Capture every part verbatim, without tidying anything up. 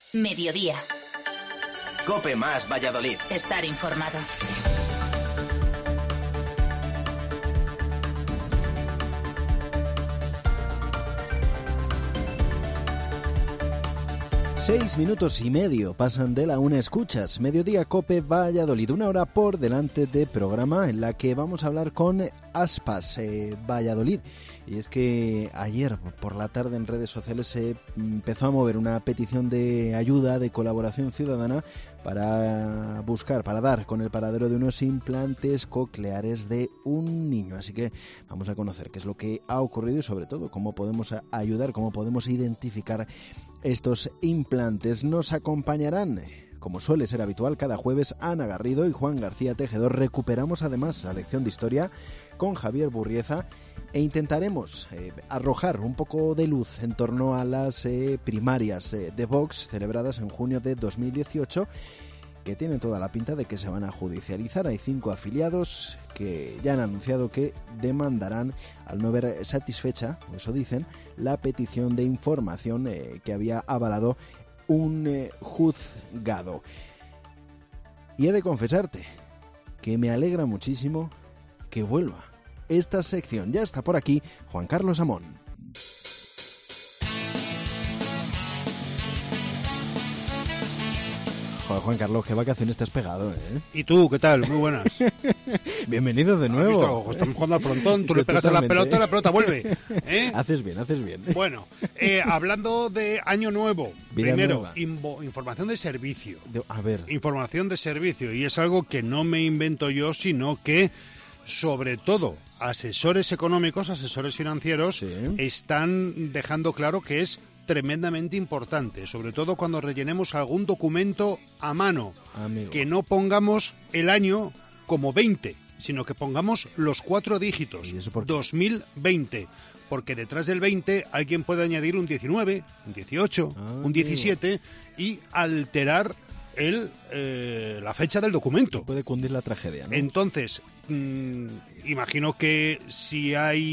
Mediodía. COPE más Valladolid. Estar informado. Seis minutos y medio pasan de la una. Escuchas Mediodía COPE Valladolid, una hora por delante de programa en la que vamos a hablar con Aspas eh, Valladolid. Y es que ayer por la tarde en redes sociales se empezó a mover una petición de ayuda, de colaboración ciudadana para buscar, para dar con el paradero de unos implantes cocleares de un niño. Así que vamos a conocer qué es lo que ha ocurrido y sobre todo cómo podemos ayudar, cómo podemos identificar estos implantes. Nos acompañarán, como suele ser habitual, cada jueves Ana Garrido y Juan García Tejedor. Recuperamos además la lección de historia con Javier Burrieza e intentaremos eh, arrojar un poco de luz en torno a las eh, primarias eh, de Vox celebradas en junio de dos mil dieciocho, que tienen toda la pinta de que se van a judicializar. Hay cinco afiliados que ya han anunciado que demandarán al no ver satisfecha, o eso dicen, la petición de información eh, que había avalado un eh, juzgado. Y he de confesarte que me alegra muchísimo que vuelva esta sección. Ya está por aquí Juan Carlos Amón. Joder, Juan Carlos, qué vacaciones te has pegado, ¿eh? ¿Y tú, qué tal? Muy buenas. Bienvenido de nuevo. Visto, estamos jugando al frontón, tú le pegas a la pelota y la pelota vuelve. ¿Eh? Haces bien, haces bien. Bueno, eh, hablando de Año Nuevo, Vida primero, nueva. invo- información de servicio. De- a ver, Información de servicio, y es algo que no me invento yo, sino que, sobre todo, asesores económicos, asesores financieros, sí. están dejando claro que es tremendamente importante, sobre todo cuando rellenemos algún documento a mano, amigo. que no pongamos el año como veinte, sino que pongamos los cuatro dígitos, ¿Y eso por qué? dos mil veinte, porque detrás del veinte alguien puede añadir un diecinueve, un dieciocho, Ah, un diecisiete y alterar el, eh, la fecha del documento. Puede cundir la tragedia, ¿no? Entonces, mmm, imagino que si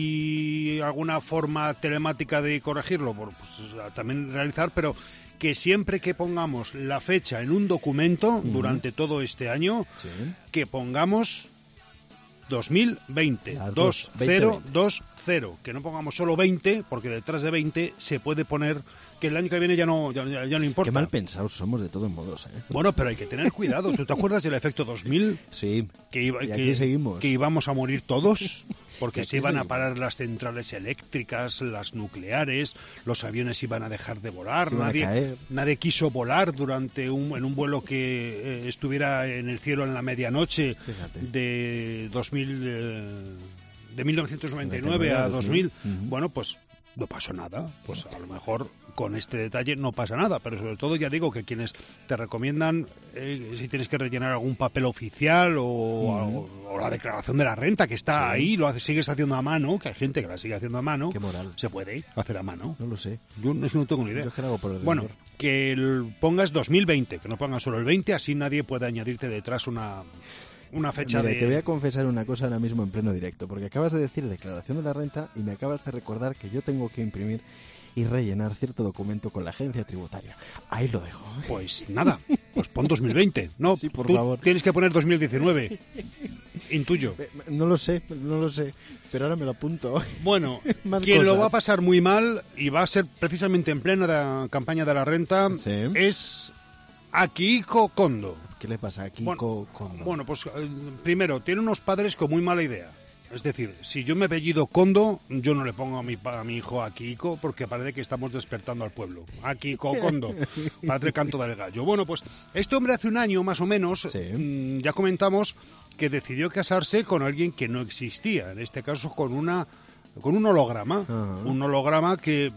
hay alguna forma telemática de corregirlo, pues, pues, también realizar, pero que siempre que pongamos la fecha en un documento Ujú. durante todo este año, Sí. que pongamos dos mil veinte, Las dos dos, cero veinte, dos cero, que no pongamos solo veinte, porque detrás de veinte se puede poner que el año que viene ya no, ya, ya- ya no importa. Qué mal pensados somos de todos modos, ¿eh? Bueno, pero hay que tener cuidado. ¿Tú te acuerdas del efecto dos mil? Sí. Que, iba, Y que, aquí seguimos. que íbamos a morir todos, Y porque aquí se iban a seguimos. parar las centrales eléctricas, las nucleares, los aviones iban a dejar de volar, Se iban a nadie, caer. nadie quiso volar durante un, en un vuelo que eh, estuviera en el cielo en la medianoche Fíjate. de dos mil, eh, de mil novecientos noventa y nueve a dos mil. Ujú. Bueno, pues no pasó nada. Pues a lo mejor con este detalle no pasa nada, pero sobre todo ya digo que quienes te recomiendan eh, si tienes que rellenar algún papel oficial o, o- o la declaración de la renta que está Sí. ahí, lo hace- sigues haciendo a mano, que hay gente que la sigue haciendo a mano, Qué moral. se puede hacer a mano. No lo sé. Yo no, no tengo ni idea. Yo es que lo hago por ordenador. Bueno, que el- pongas dos mil veinte, que no pongas solo el veinte, así nadie puede añadirte detrás una, una fecha Mira, de... te voy a confesar una cosa ahora mismo en pleno directo, porque acabas de decir declaración de la renta y me acabas de recordar que yo tengo que imprimir y rellenar cierto documento con la agencia tributaria. Ahí lo dejo. Pues nada, pues pon dos mil veinte. No, Sí, por tú favor. tienes que poner dos mil diecinueve. Intuyo. Eh, No lo sé, no lo sé, pero ahora me lo apunto. Bueno, Más quien lo cosas. va a pasar muy mal y va a ser precisamente en plena da- campaña de la renta Sí. es Akihiko Kondo. ¿Qué le pasa aquí Bueno, con Bueno, pues eh, primero, tiene unos padres con muy mala idea. Es decir, si yo me apellido Kondo, yo no le pongo a mi, pa- a mi hijo Akihiko porque parece que estamos despertando al pueblo. Akihiko Kondo, padre canto del gallo. Bueno, pues este hombre hace un año más o menos, Sí. mm, ya comentamos que decidió casarse con alguien que no existía. En este caso con una con un holograma. Ajá. Un holograma que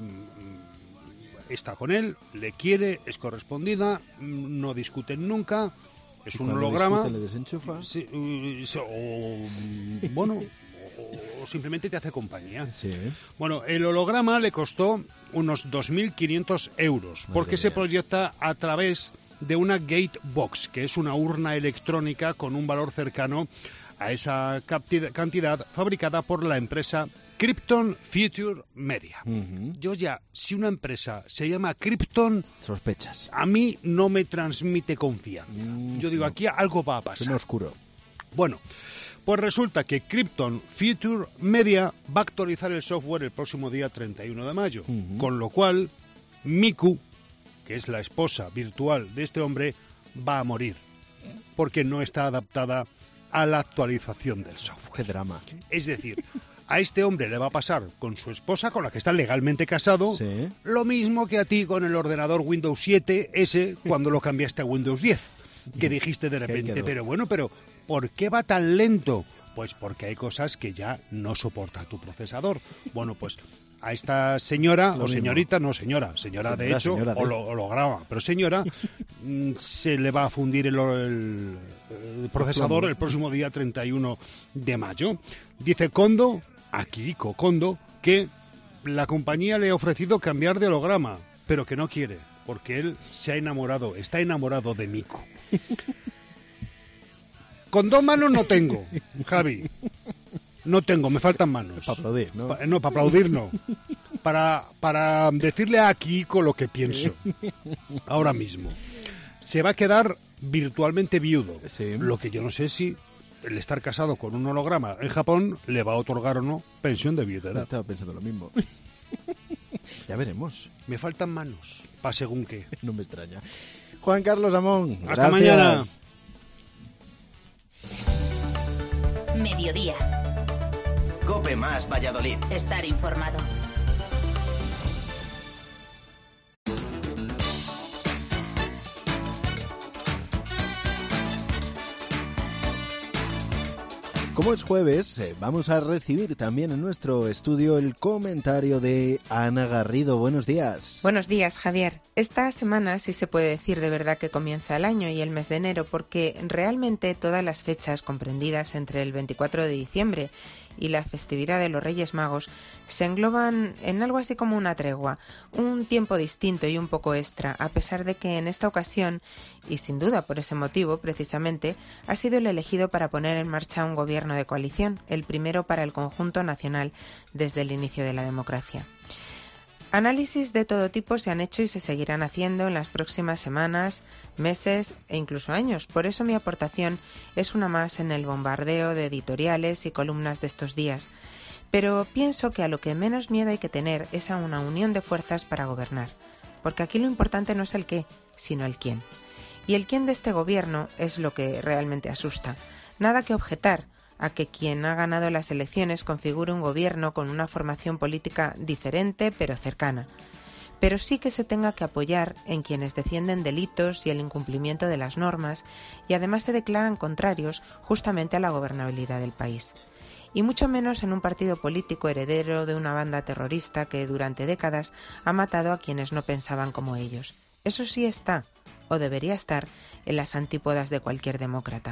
mm, está con él, le quiere, es correspondida, mm, no discuten nunca. Es un Cuando holograma. discute, le desenchufa. Sí, uh, so- o, mm, bueno, o, o simplemente te hace compañía. Sí. Bueno, el holograma le costó unos dos mil quinientos euros, Madre porque se mía. proyecta a través de una gate box, que es una urna electrónica con un valor cercano a esa cantidad fabricada por la empresa Krypton Future Media. Uh-huh. Yo ya, si una empresa se llama Krypton, sospechas. A mí no me transmite confianza. Mm, Yo digo, no. aquí algo va a pasar. Es muy oscuro. Bueno, pues resulta que Krypton Future Media va a actualizar el software el próximo día treinta y uno de mayo, Uh-huh. con lo cual Miku, que es la esposa virtual de este hombre, va a morir, porque no está adaptada a la actualización del software. Qué drama. Es decir, a este hombre le va a pasar con su esposa, con la que está legalmente casado, Sí. lo mismo que a ti con el ordenador Windows siete ese cuando lo cambiaste a Windows diez, que dijiste de repente, quedó? pero bueno, pero ¿por qué va tan lento? Pues porque hay cosas que ya no soporta tu procesador. Bueno, pues a esta señora, Lo o mismo. señorita, no señora, señora, de Señora, hecho, señora, de- holograma, pero señora, mm, se le va a fundir el, el- el procesador el próximo día treinta y uno de mayo. Dice Kondo, Akihiko Kondo, que la compañía le ha ofrecido cambiar de holograma, pero que no quiere, porque él se ha enamorado, está enamorado de Miku. Con dos manos no tengo, Javi. No tengo, me faltan manos. Para aplaudir, ¿no? Pa- no, para aplaudir no. Para, para decirle a Akihiko lo que pienso. Ahora mismo. Se va a quedar virtualmente viudo. Sí. Lo que yo no sé si el estar casado con un holograma en Japón le va a otorgar o no pensión de viudedad. Estaba pensando lo mismo. Ya veremos. Me faltan manos, para según qué. No me extraña. Juan Carlos Amón. Hasta gracias. mañana. Mediodía. Cope más Valladolid. Estar informado. Como es jueves, eh, vamos a recibir también en nuestro estudio el comentario de Ana Garrido. Buenos días. Buenos días, Javier. Esta semana sí se puede decir de verdad que comienza el año y el mes de enero, porque realmente todas las fechas comprendidas entre el veinticuatro de diciembre y la festividad de los Reyes Magos se engloban en algo así como una tregua, un tiempo distinto y un poco extra, a pesar de que en esta ocasión, y sin duda por ese motivo precisamente, ha sido el elegido para poner en marcha un gobierno de coalición, el primero para el conjunto nacional desde el inicio de la democracia. Análisis de todo tipo se han hecho y se seguirán haciendo en las próximas semanas, meses e incluso años. Por eso mi aportación es una más en el bombardeo de editoriales y columnas de estos días. Pero pienso que a lo que menos miedo hay que tener es a una unión de fuerzas para gobernar. Porque aquí lo importante no es el qué, sino el quién. Y el quién de este gobierno es lo que realmente asusta. Nada que objetar a que quien ha ganado las elecciones configure un gobierno con una formación política diferente pero cercana. Pero sí que se tenga que apoyar en quienes defienden delitos y el incumplimiento de las normas y además se declaran contrarios justamente a la gobernabilidad del país. Y mucho menos en un partido político heredero de una banda terrorista que durante décadas ha matado a quienes no pensaban como ellos. Eso sí está, o debería estar, en las antípodas de cualquier demócrata.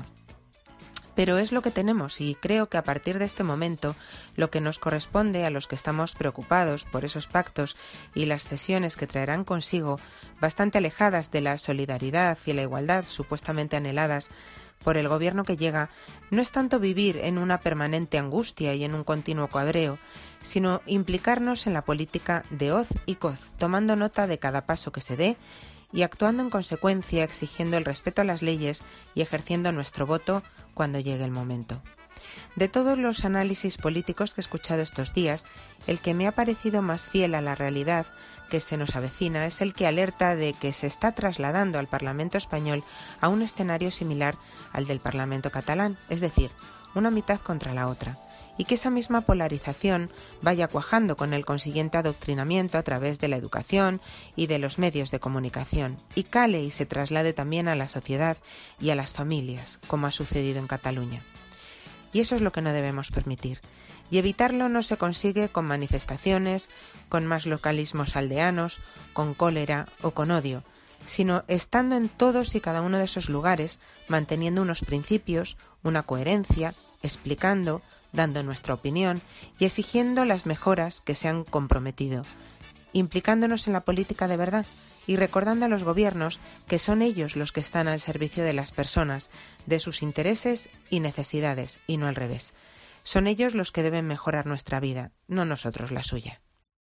Pero es lo que tenemos y creo que a partir de este momento lo que nos corresponde a los que estamos preocupados por esos pactos y las cesiones que traerán consigo, bastante alejadas de la solidaridad y la igualdad supuestamente anheladas por el gobierno que llega, no es tanto vivir en una permanente angustia y en un continuo cuadreo, sino implicarnos en la política de hoz y coz, tomando nota de cada paso que se dé y actuando en consecuencia, exigiendo el respeto a las leyes y ejerciendo nuestro voto cuando llegue el momento. De todos los análisis políticos que he escuchado estos días, el que me ha parecido más fiel a la realidad que se nos avecina es el que alerta de que se está trasladando al Parlamento español a un escenario similar al del Parlamento catalán, es decir, una mitad contra la otra, y que esa misma polarización vaya cuajando con el consiguiente adoctrinamiento a través de la educación y de los medios de comunicación, y cale y se traslade también a la sociedad y a las familias, como ha sucedido en Cataluña. Y eso es lo que no debemos permitir. Y evitarlo no se consigue con manifestaciones, con más localismos aldeanos, con cólera o con odio, sino estando en todos y cada uno de esos lugares, manteniendo unos principios, una coherencia, explicando, dando nuestra opinión y exigiendo las mejoras que se han comprometido, implicándonos en la política de verdad y recordando a los gobiernos que son ellos los que están al servicio de las personas, de sus intereses y necesidades, y no al revés. Son ellos los que deben mejorar nuestra vida, no nosotros la suya.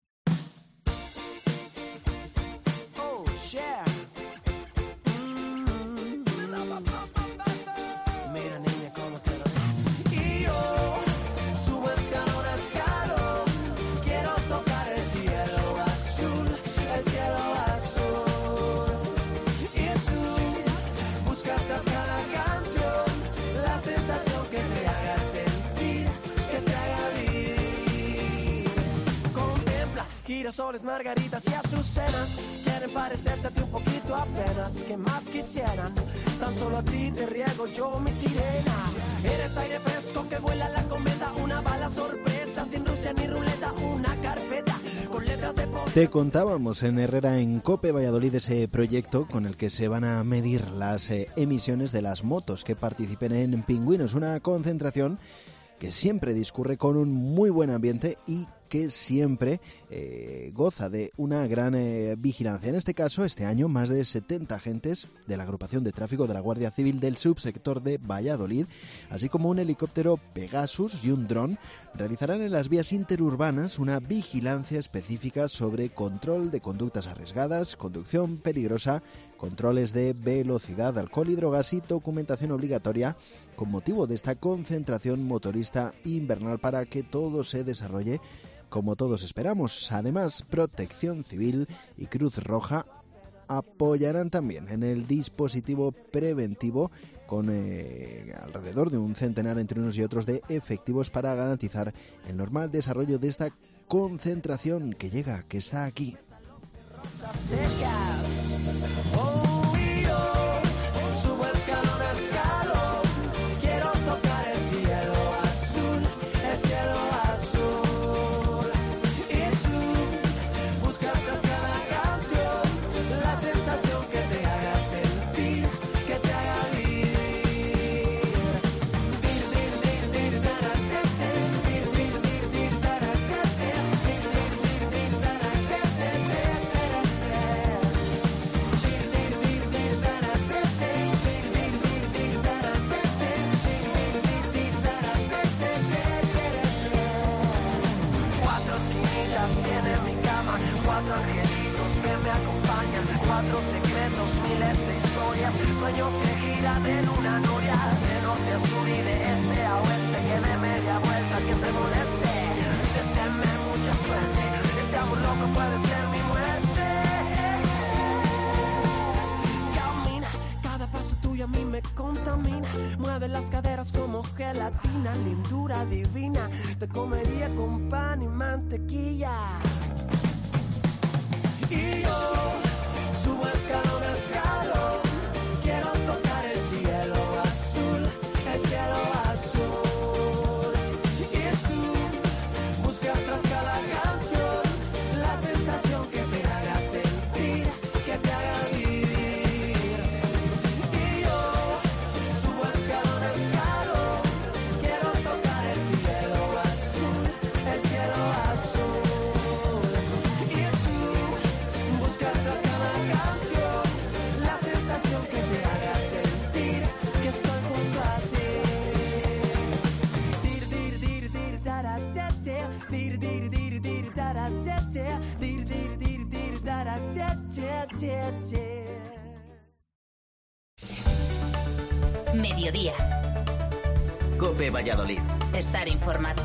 Girasoles, margaritas y azucenas quieren parecerse a ti un poquito apenas. ¿Qué más quisieran? Tan solo a ti te riego yo mi sirena. Eres aire fresco que vuela la cometa, una bala sorpresa sin Rusia ni ruleta, una carpeta con letras de poder. Te contábamos en Herrera en COPE Valladolid ese proyecto con el que se van a medir las eh, emisiones de las motos que participen en Pingüinos, una concentración que siempre discurre con un muy buen ambiente y que siempre eh, goza de una gran eh, vigilancia. En este caso, este año, más de setenta agentes de la agrupación de tráfico de la Guardia Civil del subsector de Valladolid, así como un helicóptero Pegasus y un dron, realizarán en las vías interurbanas una vigilancia específica sobre control de conductas arriesgadas, conducción peligrosa, controles de velocidad, alcohol y drogas y documentación obligatoria con motivo de esta concentración motorista invernal para que todo se desarrolle como todos esperamos. Además, Protección Civil y Cruz Roja apoyarán también en el dispositivo preventivo con eh, alrededor de un centenar entre unos y otros de efectivos para garantizar el normal desarrollo de esta concentración que llega, que está aquí. Sueños que giran en una noria, de norte a sur y de este a oeste, que de media vuelta que se moleste. Deseame mucha suerte, este amor loco puede ser mi muerte. Camina, cada paso tuyo a mí me contamina. Mueve las caderas como gelatina, lindura divina. Te comería con pan y mantequilla. Y yo subo escalón a escalón. Quiero tocar el cielo azul, el cielo azul. Y tú buscas tras cada canción la sensación que te haga sentir, que te haga vivir. Y yo subo escalón a escalón. Quiero tocar el cielo azul, el cielo azul. Y tú buscas tras cada canción la sensación que te haga sentir que estoy junto a ti. Dir dir dir dir dara tete, dir dir dir dir dara tete, dir dir dir dir dara tete. Mediodía. COPE Valladolid. Estar informado.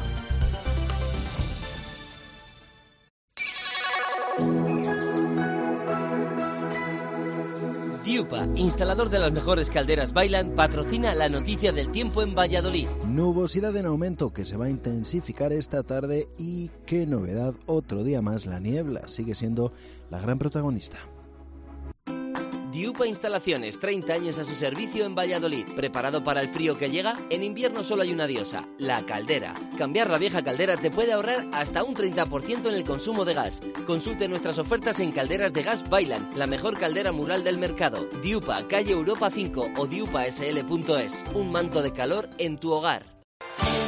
Diupa, instalador de las mejores calderas Bailan, patrocina la noticia del tiempo en Valladolid. Nubosidad en aumento que se va a intensificar esta tarde y qué novedad, otro día más la niebla sigue siendo la gran protagonista. Diupa Instalaciones, treinta años a su servicio en Valladolid. ¿Preparado para el frío que llega? En invierno solo hay una diosa, la caldera. Cambiar la vieja caldera te puede ahorrar hasta un treinta por ciento en el consumo de gas. Consulte nuestras ofertas en Calderas de Gas Bailan, la mejor caldera mural del mercado. Diupa, calle Europa cinco o diupa s l punto es. Un manto de calor en tu hogar.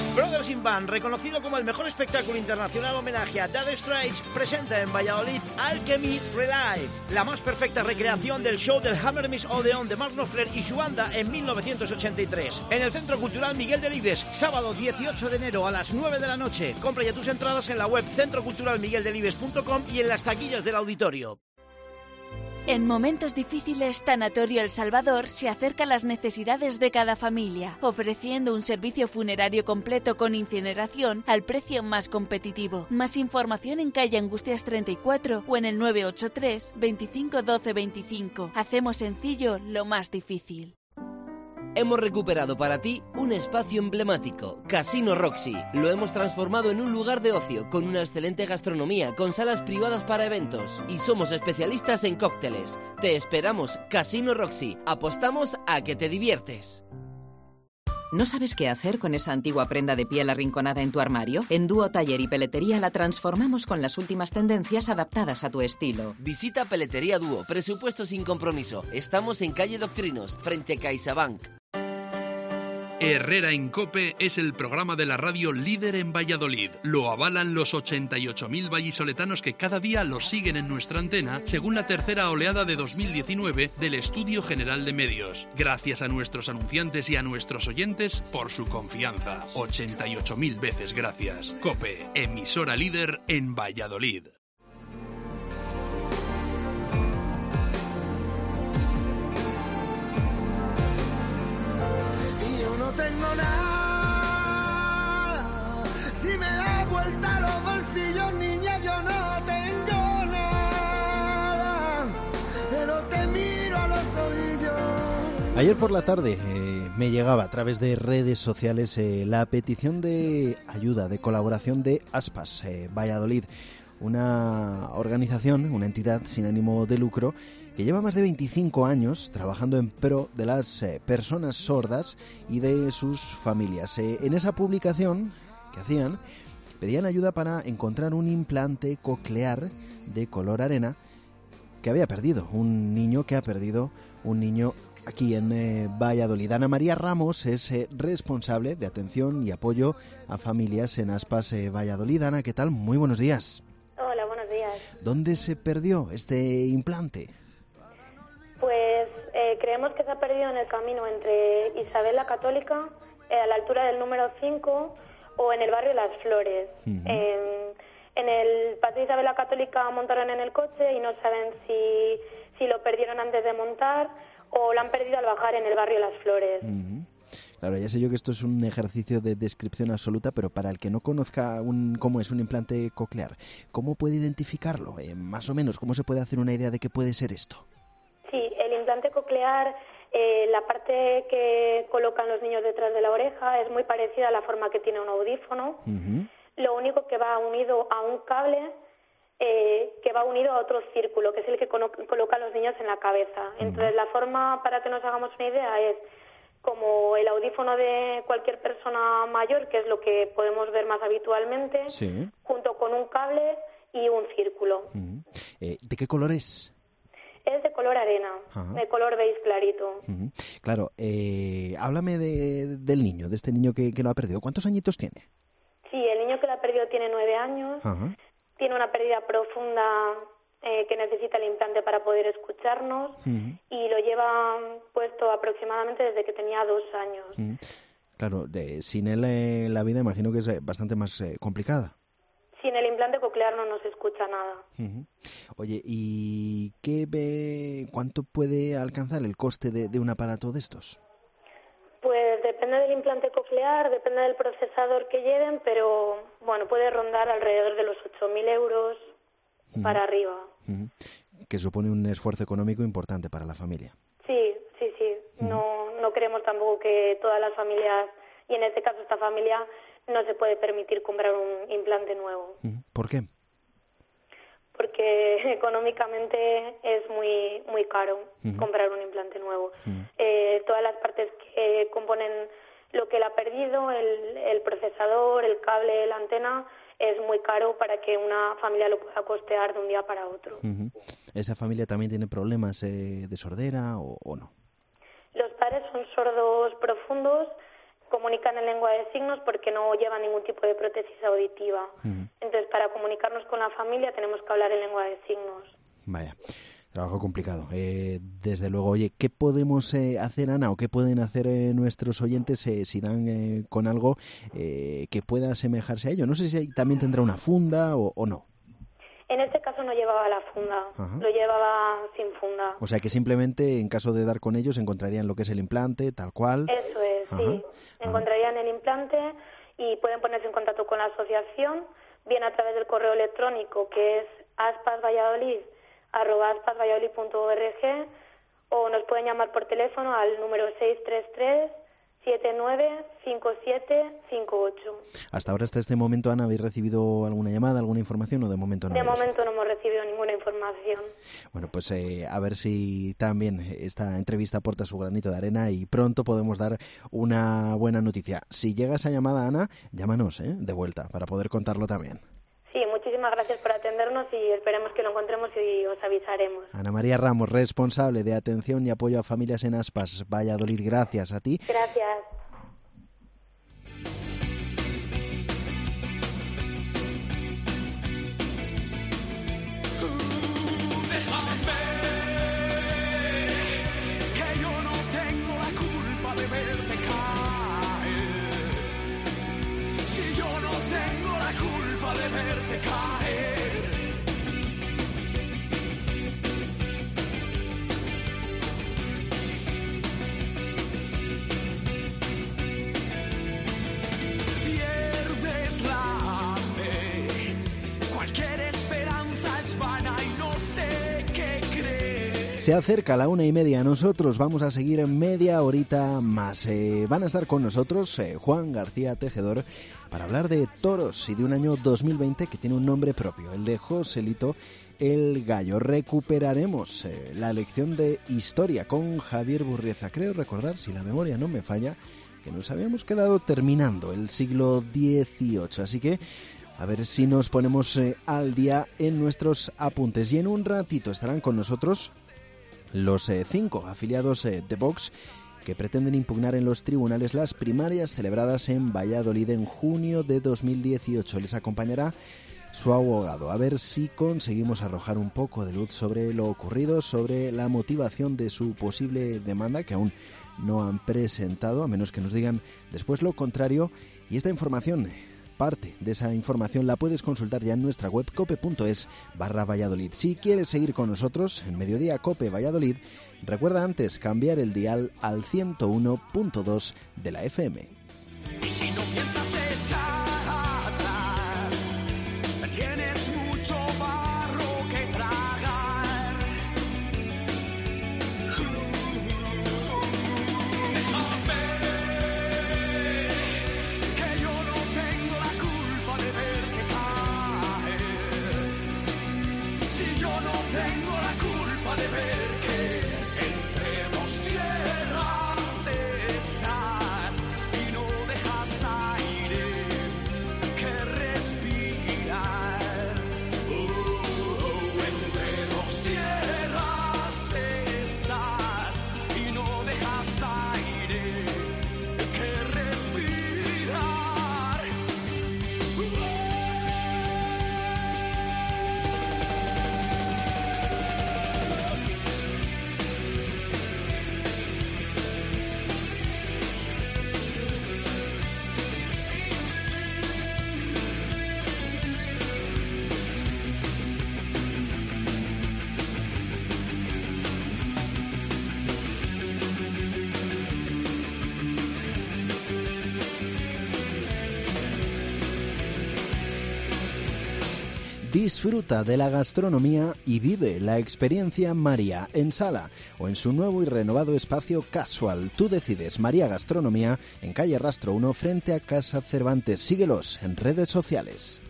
Brothers in Band, reconocido como el mejor espectáculo internacional homenaje a Dire Straits, presenta en Valladolid Alchemy Relive, la más perfecta recreación del show del Hammermiss Odeon de Mark Knopfler y su banda en mil novecientos ochenta y tres. En el Centro Cultural Miguel Delibes, sábado dieciocho de enero a las nueve de la noche. Compra ya tus entradas en la web centro cultural miguel delibes punto com y en las taquillas del auditorio. En momentos difíciles, Tanatorio El Salvador se acerca a las necesidades de cada familia, ofreciendo un servicio funerario completo con incineración al precio más competitivo. Más información en calle Angustias treinta y cuatro o en el nueve ocho tres, veinticinco doce veinticinco. Hacemos sencillo lo más difícil. Hemos recuperado para ti un espacio emblemático, Casino Roxy. Lo hemos transformado en un lugar de ocio, con una excelente gastronomía, con salas privadas para eventos. Y somos especialistas en cócteles. Te esperamos, Casino Roxy. Apostamos a que te diviertes. ¿No sabes qué hacer con esa antigua prenda de piel arrinconada en tu armario? En Dúo Taller y Peletería la transformamos con las últimas tendencias adaptadas a tu estilo. Visita Peletería Dúo, presupuesto sin compromiso. Estamos en calle Doctrinos, frente a CaixaBank. Herrera en COPE es el programa de la radio líder en Valladolid. Lo avalan los ochenta y ocho mil vallisoletanos que cada día lo siguen en nuestra antena, según la tercera oleada de dos mil diecinueve del Estudio General de Medios. Gracias a nuestros anunciantes y a nuestros oyentes por su confianza. ochenta y ocho mil veces gracias. COPE, emisora líder en Valladolid. No tengo nada, si me da vuelta los bolsillos, niña, yo no tengo nada, pero te miro a los ovillos. Ayer por la tarde eh, me llegaba a través de redes sociales eh, la petición de ayuda, de colaboración de Aspas, eh, Valladolid, una organización, una entidad sin ánimo de lucro, que lleva más de veinticinco años trabajando en pro de las eh, personas sordas y de sus familias. Eh, en esa publicación que hacían, pedían ayuda para encontrar un implante coclear de color arena que había perdido, un niño que ha perdido, un niño aquí en eh, Valladolid. Ana María Ramos es eh, responsable de atención y apoyo a familias en Aspas, eh, Valladolid. Ana, ¿qué tal? Muy buenos días. Hola, buenos días. ¿Dónde se perdió este implante? Pues eh, creemos que se ha perdido en el camino entre Isabel la Católica, eh, a la altura del número cinco, o en el barrio Las Flores. Uh-huh. eh, en el Paseo Isabel la Católica montaron en el coche y no saben si, si lo perdieron antes de montar o lo han perdido al bajar en el barrio Las Flores. Uh-huh. Claro, ya sé yo que esto es un ejercicio de descripción absoluta, pero para el que no conozca un, cómo es un implante coclear, ¿cómo puede identificarlo? Eh, más o menos, ¿cómo se puede hacer una idea de qué puede ser esto? Sí, el implante coclear, eh, la parte que colocan los niños detrás de la oreja es muy parecida a la forma que tiene un audífono. Uh-huh. Lo único que va unido a un cable eh, que va unido a otro círculo, que es el que colo- colocan los niños en la cabeza. Uh-huh. Entonces, la forma, para que nos hagamos una idea, es como el audífono de cualquier persona mayor, que es lo que podemos ver más habitualmente, sí, junto con un cable y un círculo. Uh-huh. Eh, ¿De qué color es? Es de color arena, ajá, de color beige clarito. Uh-huh. Claro, eh, háblame de, del niño, de este niño que, que lo ha perdido. ¿Cuántos añitos tiene? Sí, el niño que lo ha perdido tiene nueve años, ajá, tiene una pérdida profunda eh, que necesita el implante para poder escucharnos, uh-huh, y lo lleva puesto aproximadamente desde que tenía dos años. Uh-huh. Claro, de, sin él eh, la vida imagino que es bastante más eh, complicada. Sin el implante coclear no nos escucha nada. Uh-huh. Oye, ¿y qué ve, cuánto puede alcanzar el coste de, de un aparato de estos? Pues depende del implante coclear, depende del procesador que lleven, pero bueno, puede rondar alrededor de los ocho mil euros uh-huh, para arriba. Uh-huh. Que supone un esfuerzo económico importante para la familia. Sí, sí, sí. Uh-huh. No, no queremos tampoco que todas las familias, y en este caso esta familia, no se puede permitir comprar un implante nuevo. ¿Por qué? Porque económicamente es muy muy caro uh-huh, comprar un implante nuevo. Uh-huh. Eh, todas las partes que componen lo que él ha perdido, el, el procesador, el cable, la antena, es muy caro para que una familia lo pueda costear de un día para otro. Uh-huh. ¿Esa familia también tiene problemas eh, de sordera o, o no? Los padres son sordos profundos. comunican en lengua de signos porque no llevan ningún tipo de prótesis auditiva. Uh-huh. Entonces, para comunicarnos con la familia tenemos que hablar en lengua de signos. Vaya, trabajo complicado. Eh, desde luego, oye, ¿qué podemos eh, hacer, Ana, o qué pueden hacer eh, nuestros oyentes eh, si dan eh, con algo eh, que pueda asemejarse a ello? No sé si también tendrá una funda o, o no. En este caso no llevaba la funda, Ajá. lo llevaba sin funda. O sea que simplemente en caso de dar con ellos encontrarían lo que es el implante, tal cual. Eso es, Ajá. sí. Encontrarían Ajá. el implante y pueden ponerse en contacto con la asociación, bien a través del correo electrónico que es aspasvalladolid arroba aspasvalladolid punto org, o nos pueden llamar por teléfono al número seis tres tres siete nueve cinco siete cinco ocho. Hasta ahora, hasta este momento, Ana, ¿habéis recibido alguna llamada, alguna información o de momento no? De momento no hemos recibido ninguna información. Bueno, pues eh, a ver si también esta entrevista aporta su granito de arena y pronto podemos dar una buena noticia. Si llega esa llamada, Ana, llámanos ¿eh? de vuelta para poder contarlo también. Sí, muchísimas gracias por atendernos y esperemos que lo encontremos y os avisaremos. Ana María Ramos, responsable de atención y apoyo a familias en Aspas, Valladolid. Gracias a ti. Gracias. Se acerca la una y media. Nosotros vamos a seguir media horita más. Eh, van a estar con nosotros eh, Juan García Tejedor para hablar de toros y de un año dos mil veinte que tiene un nombre propio, el de Joselito el Gallo. Recuperaremos eh, la lección de historia con Javier Burrieza. Creo recordar, si la memoria no me falla, que nos habíamos quedado terminando el siglo dieciocho. Así que a ver si nos ponemos eh, al día en nuestros apuntes. Y en un ratito estarán con nosotros los eh, cinco afiliados eh, de Vox que pretenden impugnar en los tribunales las primarias celebradas en Valladolid en junio de dos mil dieciocho. Les acompañará su abogado. A ver si conseguimos arrojar un poco de luz sobre lo ocurrido, sobre la motivación de su posible demanda, que aún no han presentado, a menos que nos digan después lo contrario. Y esta información, parte de esa información, la puedes consultar ya en nuestra web cope.es barra Valladolid. Si quieres seguir con nosotros en Mediodía Cope Valladolid, recuerda antes cambiar el dial al ciento uno punto dos de la F M. Y si no piensas echar atrás, tienes mucho barro que tragar. Déjame, que yo no tengo la culpa de verte caer. Si yo no tengo la culpa de ver que entre dos tierras estás y no dejas aire que respirar. Oh, oh, entre dos tierras estás y no dejas aire que respirar. Disfruta de la gastronomía y vive la experiencia María en Sala o en su nuevo y renovado espacio Casual. Tú decides. María Gastronomía en calle Rastro uno frente a Casa Cervantes. Síguelos en redes sociales.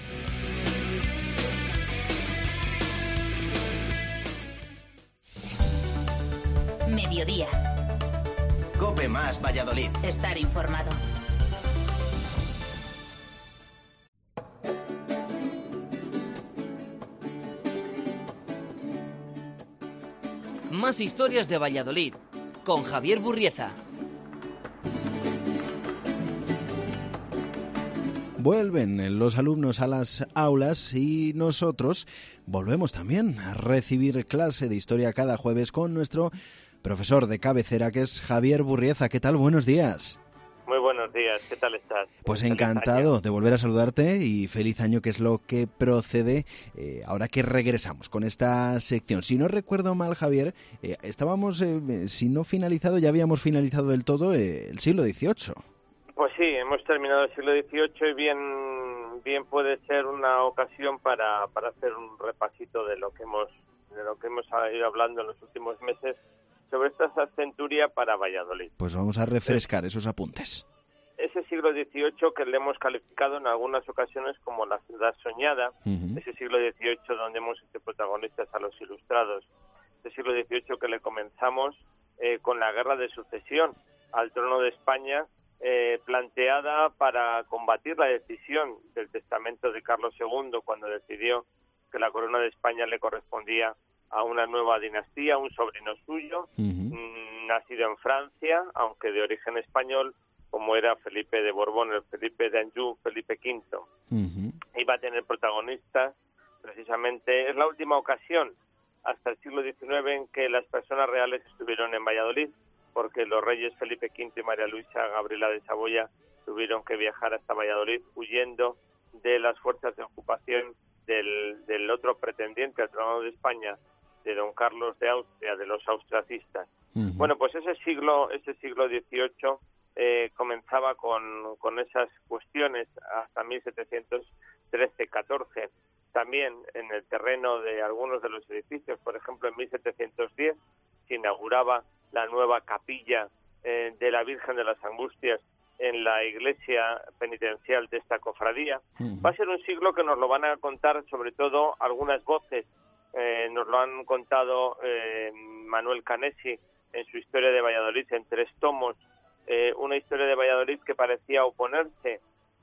Mediodía. Cope más Valladolid. Estar informado. Más historias de Valladolid con Javier Burrieza. Vuelven los alumnos a las aulas y nosotros volvemos también a recibir clase de historia cada jueves con nuestro profesor de cabecera, que es Javier Burrieza. ¿Qué tal? Buenos días. Muy buenos días, ¿qué tal estás? Pues Feliz encantado año. de volver a saludarte y feliz año, que es lo que procede eh, ahora que regresamos con esta sección. Si no recuerdo mal, Javier, eh, estábamos, eh, si no finalizado, ya habíamos finalizado del todo eh, el siglo dieciocho. Pues sí, hemos terminado el siglo dieciocho y bien, bien puede ser una ocasión para, para hacer un repasito de lo que hemos, de lo que hemos ido hablando en los últimos meses sobre esta centuria para Valladolid. Pues vamos a refrescar esos apuntes. Ese siglo dieciocho que le hemos calificado en algunas ocasiones como la ciudad soñada, uh-huh. Ese siglo dieciocho donde hemos hecho protagonistas a los ilustrados, ese siglo dieciocho que le comenzamos eh, con la guerra de sucesión al trono de España, eh, planteada para combatir la decisión del testamento de Carlos segundo cuando decidió que la corona de España le correspondía a una nueva dinastía, un sobrino suyo, uh-huh. nacido en Francia, aunque de origen español, como era Felipe de Borbón, el Felipe de Anjou, Felipe quinto. Uh-huh. Iba a tener protagonistas, precisamente, es la última ocasión hasta el siglo diecinueve en que las personas reales estuvieron en Valladolid, porque los reyes Felipe quinto y María Luisa Gabriela de Saboya tuvieron que viajar hasta Valladolid huyendo de las fuerzas de ocupación del, del otro pretendiente al trono de España, de don Carlos de Austria, de los austracistas. Uh-huh. Bueno, pues ese siglo ese siglo dieciocho eh, comenzaba con, con esas cuestiones hasta mil setecientos trece catorce. También en el terreno de algunos de los edificios, por ejemplo, en mil setecientos diez se inauguraba la nueva capilla eh, de la Virgen de las Angustias en la iglesia penitencial de esta cofradía. Uh-huh. Va a ser un siglo que nos lo van a contar sobre todo algunas voces. Eh, nos lo han contado eh, Manuel Canesi en su historia de Valladolid en tres tomos, eh, una historia de Valladolid que parecía oponerse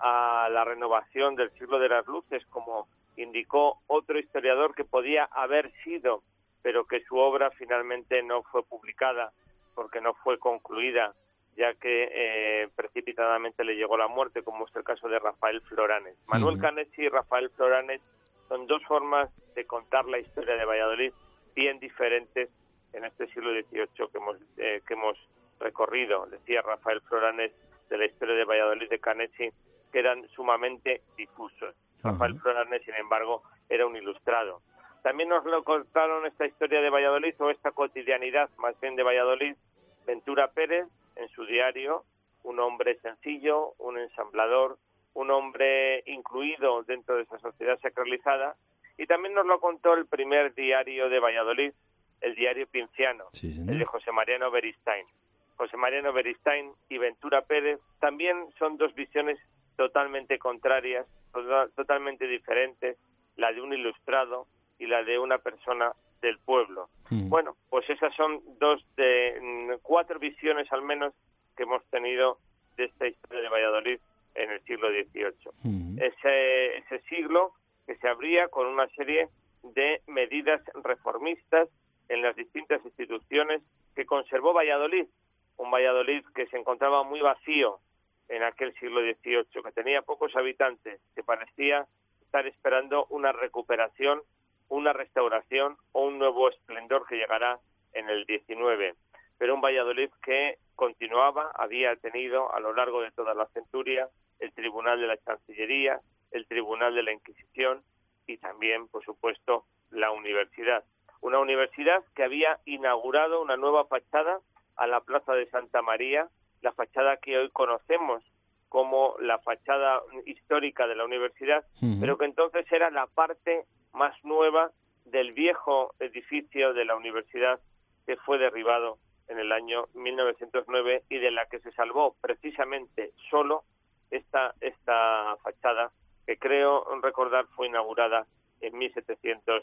a la renovación del siglo de las luces, como indicó otro historiador que podía haber sido, pero que su obra finalmente no fue publicada porque no fue concluida, ya que eh, precipitadamente le llegó la muerte, como es el caso de Rafael Floranes. Manuel uh-huh. Canesi y Rafael Floranes son dos formas de contar la historia de Valladolid bien diferentes en este siglo dieciocho que hemos, eh, que hemos recorrido. Decía Rafael Floranes de la historia de Valladolid de Canesi que eran sumamente difusos. Uh-huh. Rafael Floranes, sin embargo, era un ilustrado. También nos lo contaron esta historia de Valladolid, o esta cotidianidad más bien de Valladolid, Ventura Pérez, en su diario, un hombre sencillo, un ensamblador, un hombre incluido dentro de esa sociedad sacralizada, y también nos lo contó el primer diario de Valladolid, el diario Pinciano, sí, el de José Mariano Beristain. José Mariano Beristain y Ventura Pérez también son dos visiones totalmente contrarias, totalmente diferentes, la de un ilustrado y la de una persona del pueblo. Mm. Bueno, pues esas son dos de cuatro visiones al menos que hemos tenido de esta historia de Valladolid en el siglo dieciocho. Uh-huh. Ese, ese siglo que se abría con una serie de medidas reformistas en las distintas instituciones que conservó Valladolid, un Valladolid que se encontraba muy vacío en aquel siglo dieciocho, que tenía pocos habitantes, que parecía estar esperando una recuperación, una restauración o un nuevo esplendor que llegará en el diecinueve. Pero un Valladolid que continuaba, había tenido a lo largo de toda la centuria el Tribunal de la Chancillería, el Tribunal de la Inquisición y también, por supuesto, la universidad. Una universidad que había inaugurado una nueva fachada a la Plaza de Santa María, la fachada que hoy conocemos como la fachada histórica de la universidad, uh-huh. pero que entonces era la parte más nueva del viejo edificio de la universidad que fue derribado en el año mil novecientos nueve y de la que se salvó precisamente solo esta esta fachada, que creo recordar fue inaugurada en mil setecientos